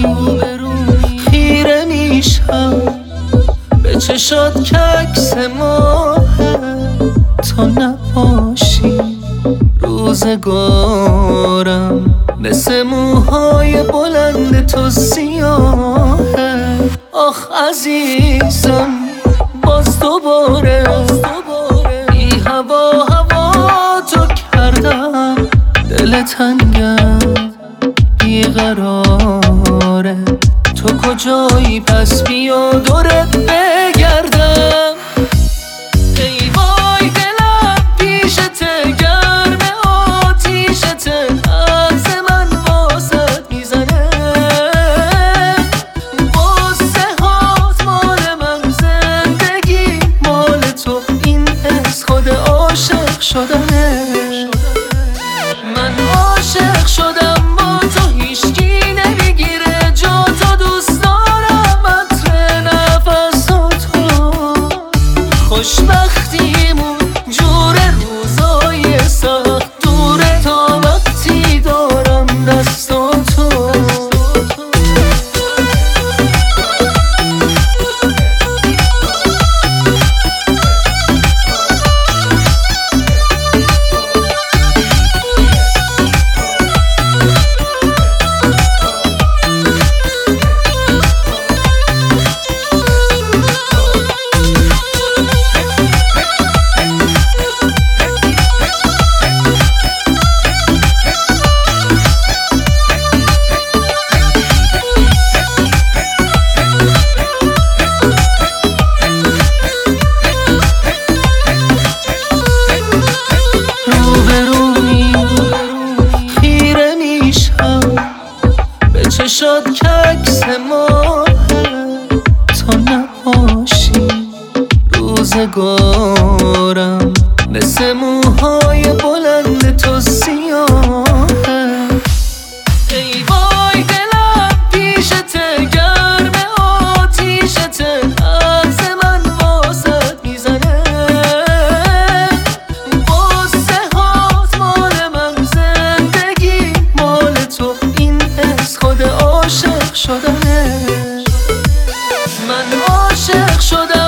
خیره میشم به چشات که عکس ماهه. تا نباشی روزگارم مثل موهای بلند تو سیاهه. آخ عزیزم باز دوباره بی هوا تو کردم. دل تنگم بیقراره، تو کجایی پس بیا دورت بگردم. ای وای دلم پیشته گرم آتیشته، عکس من واسط میزنه. قصه هات مال من، زندگی مال تو، این حس خود عاشق شدنه. من عاشق شدم با تو، هیچکی نمیگیره جا تو. دوست دارم عطر نفساتو، خوشبختیمون جور روزای سخت دوره تا وقتی دارم دستاتو. چشات که عکس ماهه. تا نباشی روزگارم مثل موهای بلند تو سیاهه. ای وای دلم پیشته گرم آتیشته، عکس من واسط میزنه. قصه هات مال من، زندگی مال تو، این حس خود عاشق شدنه. من عاشق شدم